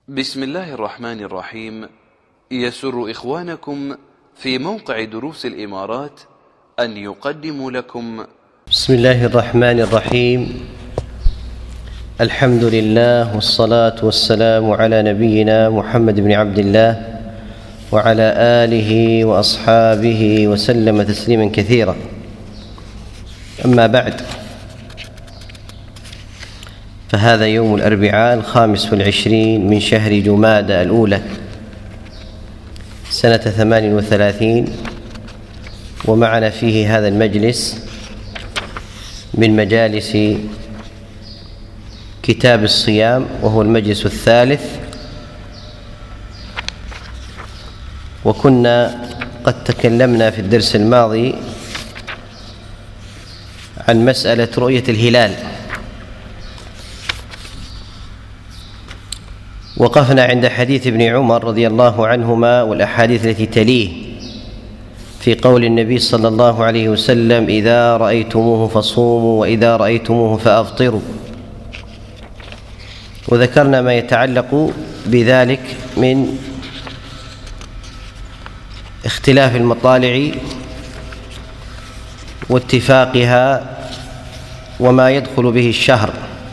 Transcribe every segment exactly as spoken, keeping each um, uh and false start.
بسم الله الرحمن الرحيم. يسر إخوانكم في موقع دروس الإمارات أن يقدموا لكم بسم الله الرحمن الرحيم. الحمد لله والصلاة والسلام على نبينا محمد بن عبد الله وعلى آله وأصحابه وسلم تسليما كثيرا. أما بعد، فهذا يوم الأربعاء الخامس والعشرين من شهر جمادى الأولى سنة ثمان وثلاثين، ومعنا فيه هذا المجلس من مجالس كتاب الصيام، وهو المجلس الثالث. وكنا قد تكلمنا في الدرس الماضي عن مسألة رؤية الهلال، وقفنا عند حديث ابن عمر رضي الله عنهما والأحاديث التي تليه في قول النبي صلى الله عليه وسلم: إذا رأيتموه فصوموا وإذا رأيتموه فأفطروا. وذكرنا ما يتعلق بذلك من اختلاف المطالع واتفاقها وما يدخل به الشهر.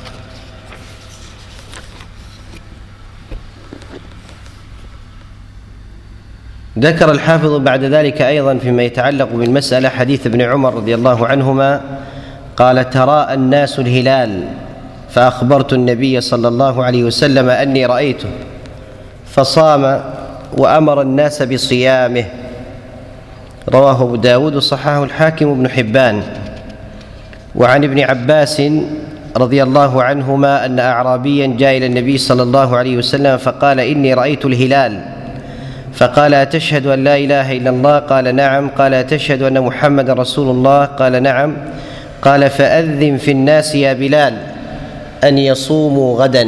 ذكر الحافظ بعد ذلك أيضا فيما يتعلق بالمسألة حديث ابن عمر رضي الله عنهما قال: تراءى الناس الهلال فأخبرت النبي صلى الله عليه وسلم أني رأيته فصام وأمر الناس بصيامه. رواه أبو داود وصححه الحاكم وابن حبان. وعن ابن عباس رضي الله عنهما أن أعرابيا جاء إلى النبي صلى الله عليه وسلم فقال: إني رأيت الهلال. فقال: أتشهد أن لا إله إلا الله؟ قال: نعم. قال: أتشهد أن محمد رسول الله؟ قال: نعم. قال: فأذن في الناس يا بلال أن يصوموا غدا.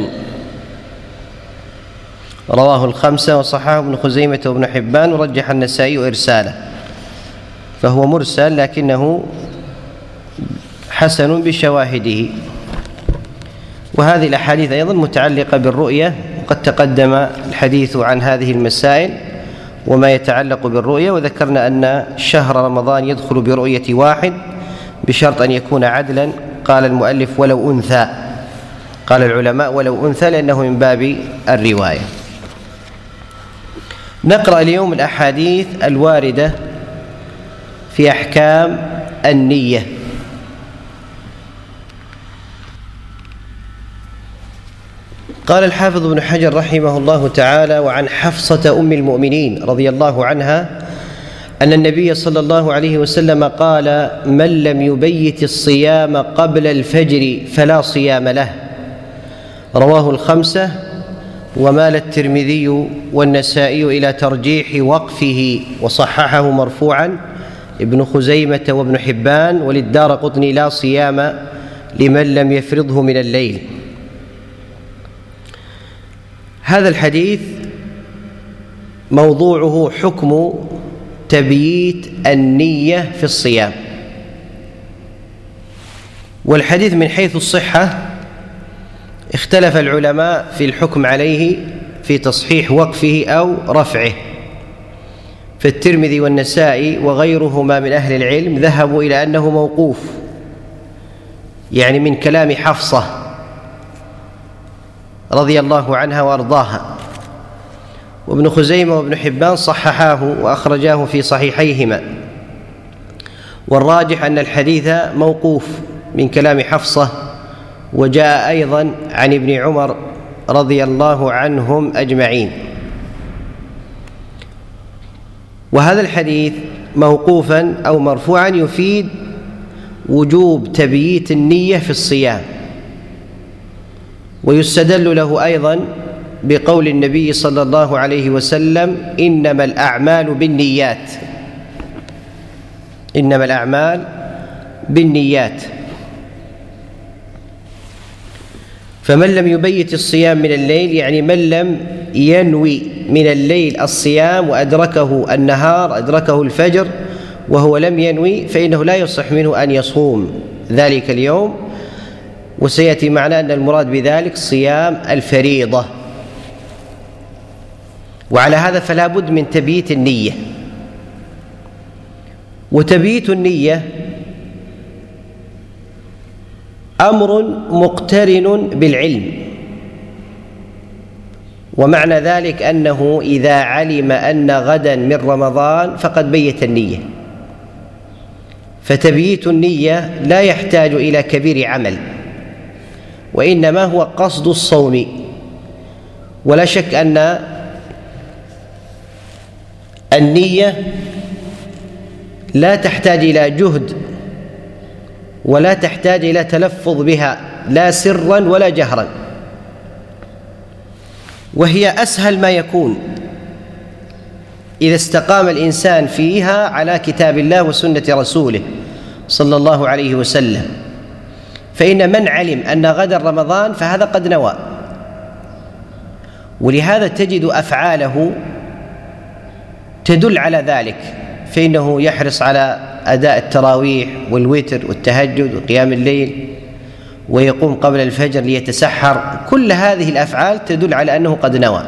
رواه الخمسة وصححه ابن خزيمة وابن حبان، ورجح النسائي إرساله، فهو مرسل لكنه حسن بشواهده. وهذه الأحاديث أيضا متعلقة بالرؤية، وقد تقدم الحديث عن هذه المسائل وما يتعلق بالرؤية. وذكرنا أن شهر رمضان يدخل برؤية واحد بشرط أن يكون عدلا. قال المؤلف: ولو أنثى. قال العلماء: ولو أنثى، لأنه من باب الرواية. نقرأ اليوم الأحاديث الواردة في أحكام النية. قال الحافظ ابن حجر رحمه الله تعالى: وعن حفصة أم المؤمنين رضي الله عنها أن النبي صلى الله عليه وسلم قال: من لم يبيت الصيام قبل الفجر فلا صيام له. رواه الخمسة، ومال الترمذي والنسائي إلى ترجيح وقفه وصححه مرفوعا ابن خزيمة وابن حبان، وللدارقطني: لا صيام لمن لم يفرضه من الليل. هذا الحديث موضوعه حكم تبييت النية في الصيام. والحديث من حيث الصحة اختلف العلماء في الحكم عليه في تصحيح وقفه أو رفعه. فالترمذي والنسائي وغيرهما من أهل العلم ذهبوا إلى أنه موقوف، يعني من كلام حفصة رضي الله عنها وأرضاها. وابن خزيمة وابن حبان صححاه وأخرجاه في صحيحيهما. والراجح أن الحديث موقوف من كلام حفصة، وجاء أيضا عن ابن عمر رضي الله عنهم أجمعين. وهذا الحديث موقوفا أو مرفوعا يفيد وجوب تبييت النية في الصيام. ويستدل له أيضا بقول النبي صلى الله عليه وسلم: إنما الأعمال بالنيات. إنما الأعمال بالنيات. فمن لم يبيت الصيام من الليل، يعني من لم ينوي من الليل الصيام وأدركه النهار، أدركه الفجر وهو لم ينوي، فإنه لا يصح منه أن يصوم ذلك اليوم. وسيأتي معنا أن المراد بذلك صيام الفريضة. وعلى هذا فلا بد من تبييت النية. وتبييت النية أمر مقترن بالعلم، ومعنى ذلك أنه إذا علم أن غدا من رمضان فقد بيت النية. فتبييت النية لا يحتاج إلى كبير عمل، وإنما هو قصد الصوم. ولا شك أن النية لا تحتاج إلى جهد ولا تحتاج إلى تلفظ بها لا سرا ولا جهرا، وهي أسهل ما يكون إذا استقام الإنسان فيها على كتاب الله وسنة رسوله صلى الله عليه وسلم. فإن من علم أن غدا رمضان فهذا قد نوى، ولهذا تجد أفعاله تدل على ذلك، فإنه يحرص على أداء التراويح والوتر والتهجد وقيام الليل، ويقوم قبل الفجر ليتسحر. كل هذه الأفعال تدل على أنه قد نوى.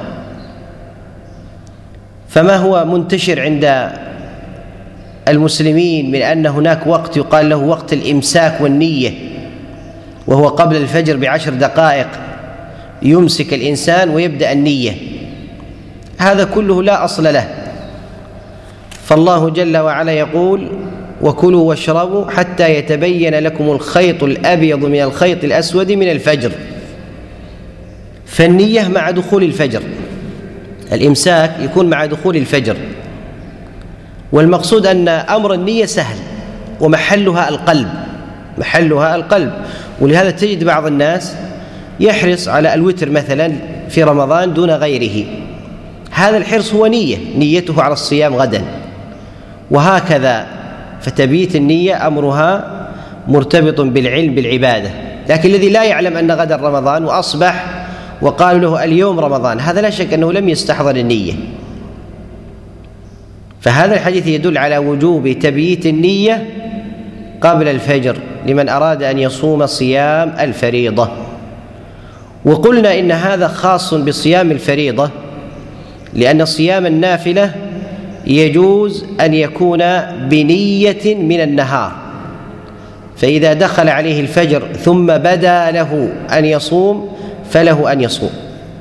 فما هو منتشر عند المسلمين من أن هناك وقت يقال له وقت الإمساك والنية، وهو قبل الفجر بعشر دقائق يمسك الإنسان ويبدأ النية، هذا كله لا أصل له. فالله جل وعلا يقول: وكلوا واشربوا حتى يتبين لكم الخيط الأبيض من الخيط الأسود من الفجر. فالنية مع دخول الفجر، الإمساك يكون مع دخول الفجر. والمقصود أن أمر النية سهل، ومحلها القلب، محلها القلب. ولهذا تجد بعض الناس يحرص على الوتر مثلا في رمضان دون غيره، هذا الحرص هو نية، نيته على الصيام غدا، وهكذا. فتبييت النية أمرها مرتبط بالعلم بالعبادة. لكن الذي لا يعلم أن غدا رمضان وأصبح وقالوا له اليوم رمضان، هذا لا شك أنه لم يستحضر النية. فهذا الحديث يدل على وجوب تبييت النية قبل الفجر لمن أراد أن يصوم صيام الفريضة. وقلنا إن هذا خاص بصيام الفريضة، لأن صيام النافلة يجوز أن يكون بنية من النهار، فإذا دخل عليه الفجر ثم بدا له أن يصوم فله أن يصوم.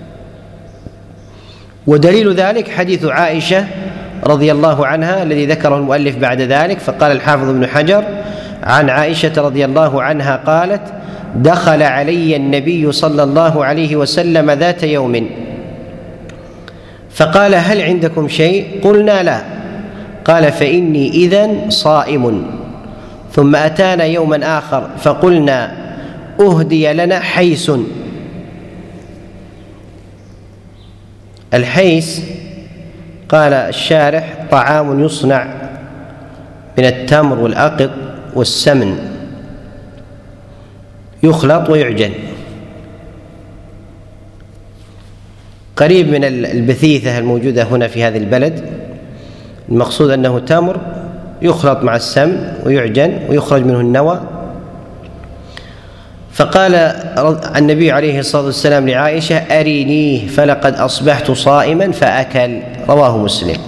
ودليل ذلك حديث عائشة رضي الله عنها الذي ذكره المؤلف بعد ذلك. فقال الحافظ ابن حجر عن عائشة رضي الله عنها قالت: دخل علي النبي صلى الله عليه وسلم ذات يوم فقال: هل عندكم شيء؟ قلنا: لا. قال: فإني إذن صائم. ثم أتانا يوما آخر فقلنا: أهدي لنا حيس. الحيس قال الشارح: طعام يصنع من التمر والأقط والسمن، يخلط ويعجن، قريب من البثيثة الموجودة هنا في هذا البلد. المقصود أنه تمر يخلط مع السمن ويعجن ويخرج منه النوى. فقال النبي عليه الصلاة والسلام لعائشة: أرينيه فلقد أصبحت صائما فأكل. رواه مسلم.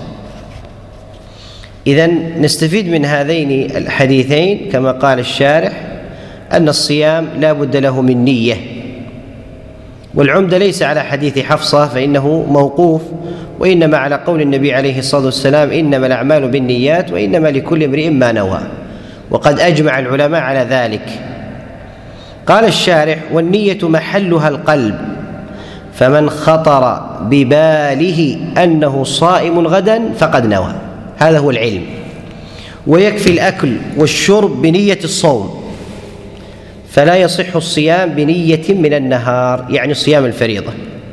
إذن نستفيد من هذين الحديثين كما قال الشارح أن الصيام لا بد له من نية. والعمدة ليس على حديث حفصة فإنه موقوف، وإنما على قول النبي عليه الصلاة والسلام: إنما الأعمال بالنيات وإنما لكل امرئ ما نوى. وقد أجمع العلماء على ذلك. قال الشارح: والنية محلها القلب، فمن خطر بباله أنه صائم غدا فقد نوى، هذا هو العلم. ويكفي الأكل والشرب بنية الصوم، فلا يصح الصيام بنية من النهار، يعني صيام الفريضة.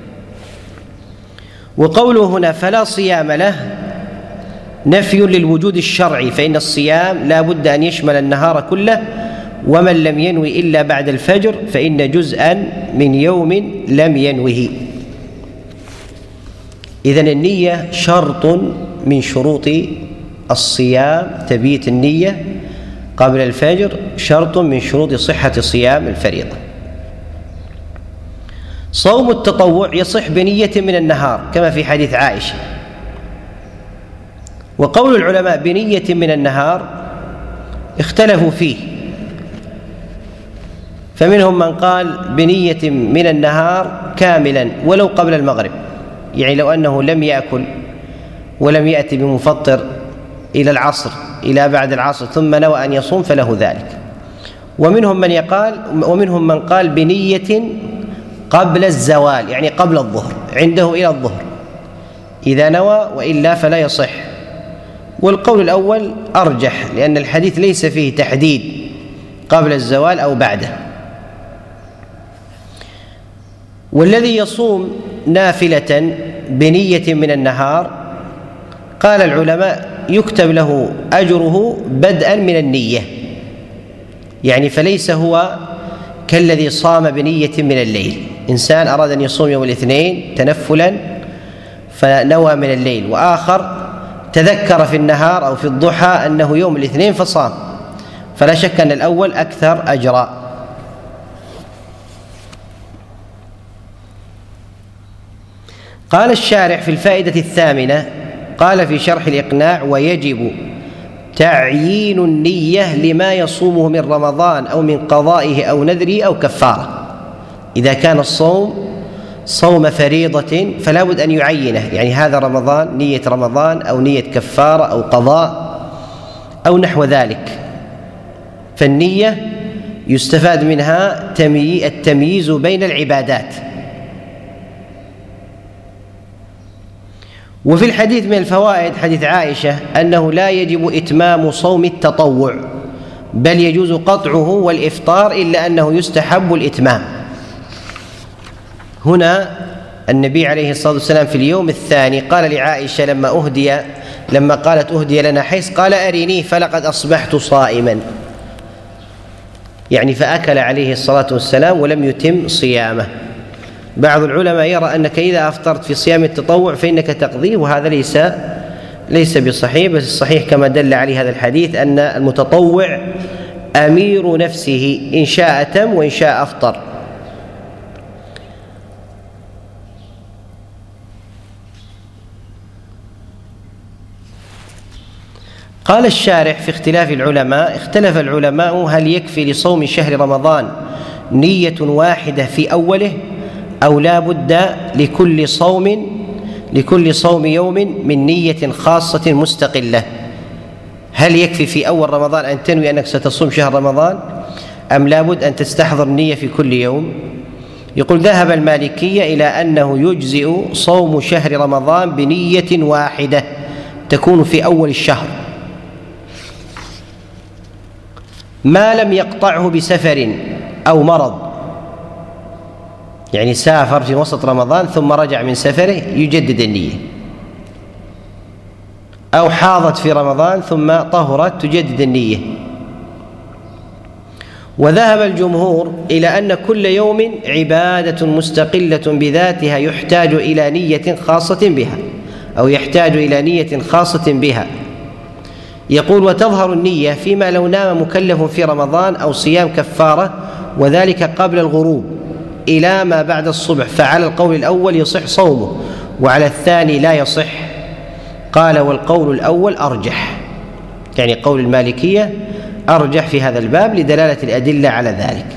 وقوله هنا فلا صيام له نفي للوجود الشرعي، فإن الصيام لا بد أن يشمل النهار كله، ومن لم ينوي إلا بعد الفجر فإن جزءا من يوم لم ينوه. إذن النية شرط من شروط الصيام، تبييت النية قبل الفجر شرط من شروط صحة صيام الفريضة. صوم التطوع يصح بنية من النهار كما في حديث عائشة، وقول العلماء بنية من النهار اختلفوا فيه، فمنهم من قال بنية من النهار كاملا ولو قبل المغرب، يعني لو أنه لم يأكل ولم يأتي بمفطر إلى العصر إلى بعد العصر ثم نوى أن يصوم فله ذلك. ومنهم من يقال ومنهم من قال بنية قبل الزوال، يعني قبل الظهر، عنده إلى الظهر إذا نوى، وإلا فلا يصح. والقول الأول أرجح، لأن الحديث ليس فيه تحديد قبل الزوال أو بعده. والذي يصوم نافلة بنية من النهار قال العلماء يكتب له أجره بدءا من النية، يعني فليس هو كالذي صام بنية من الليل. إنسان أراد أن يصوم يوم الاثنين تنفلا فنوى من الليل، وآخر تذكر في النهار أو في الضحى أنه يوم الاثنين فصام، فلا شك أن الأول أكثر أجرا. قال الشارح في الفائدة الثامنة، قال في شرح الإقناع: ويجب تعيين النية لما يصومه من رمضان أو من قضائه أو نذره أو كفارة. إذا كان الصوم صوم فريضة فلا بد أن يعينه، يعني هذا رمضان، نية رمضان أو نية كفارة أو قضاء أو نحو ذلك. فالنية يستفاد منها التمييز بين العبادات. وفي الحديث من الفوائد حديث عائشة أنه لا يجب إتمام صوم التطوع، بل يجوز قطعه والإفطار، إلا أنه يستحب الإتمام. هنا النبي عليه الصلاة والسلام في اليوم الثاني قال لعائشة لما أهدي لما قالت أهدي لنا حيث قال أرينيه فلقد أصبحت صائما، يعني فأكل عليه الصلاة والسلام ولم يتم صيامه. بعض العلماء يرى أنك إذا أفطرت في صيام التطوع فإنك تقضيه، وهذا ليس ليس بصحيح، بس الصحيح كما دل عليه هذا الحديث أن المتطوع أمير نفسه، إن شاء أتم وإن شاء أفطر. قال الشارح في اختلاف العلماء: اختلف العلماء هل يكفي لصوم شهر رمضان نية واحدة في أوله، أو لا بد لكل صوم لكل صوم يوم من نية خاصة مستقلة؟ هل يكفي في أول رمضان أن تنوي أنك ستصوم شهر رمضان، أم لا بد أن تستحضر النية في كل يوم؟ يقول: ذهب المالكية إلى أنه يجزئ صوم شهر رمضان بنية واحدة تكون في أول الشهر، ما لم يقطعه بسفر أو مرض، يعني سافر في وسط رمضان ثم رجع من سفره يجدد النية، أو حاضت في رمضان ثم طهرت تجدد النية. وذهب الجمهور إلى أن كل يوم عبادة مستقلة بذاتها يحتاج إلى نية خاصة بها، أو يحتاج إلى نية خاصة بها. يقول: وتظهر النية فيما لو نام مكلف في رمضان أو صيام كفارة، وذلك قبل الغروب إلى ما بعد الصبح، فعلى القول الأول يصح صومه، وعلى الثاني لا يصح. قال: والقول الأول أرجح، يعني قول المالكية أرجح في هذا الباب لدلالة الأدلة على ذلك.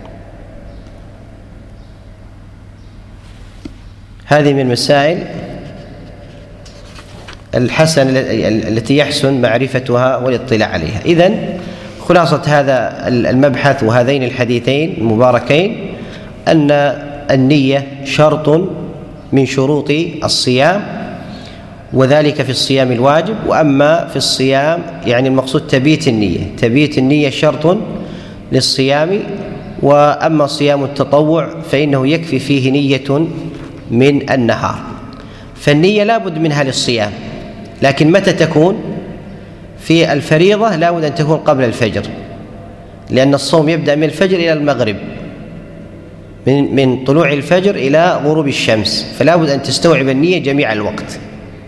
هذه من المسائل الحسن التي يحسن معرفتها والاطلاع عليها. إذن خلاصة هذا المبحث وهذين الحديثين المباركين أن النية شرط من شروط الصيام، وذلك في الصيام الواجب. وأما في الصيام يعني المقصود تبيت النية، تبيت النية شرط للصيام. وأما صيام التطوع فإنه يكفي فيه نية من النهار. فالنية لا بد منها للصيام، لكن متى تكون؟ في الفريضة لا بد أن تكون قبل الفجر، لأن الصوم يبدأ من الفجر إلى المغرب، من من طلوع الفجر إلى غروب الشمس، فلا بد أن تستوعب النية جميع الوقت،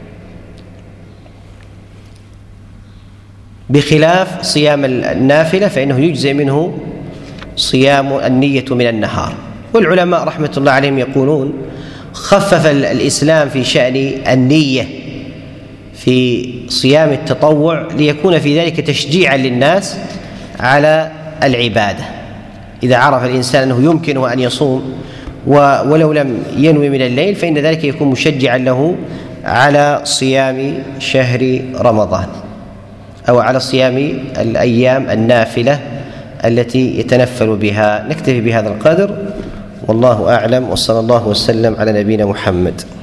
بخلاف صيام النافلة فإنه يجزئ منه صيام النية من النهار. والعلماء رحمة الله عليهم يقولون: خفف الإسلام في شأن النية في صيام التطوع ليكون في ذلك تشجيعا للناس على العبادة. إذا عرف الإنسان أنه يمكنه أن يصوم ولو لم ينوي من الليل فإن ذلك يكون مشجعا له على صيام شهر رمضان أو على صيام الأيام النافلة التي يتنفل بها. نكتفي بهذا القدر والله أعلم، وصلى الله وسلم على نبينا محمد.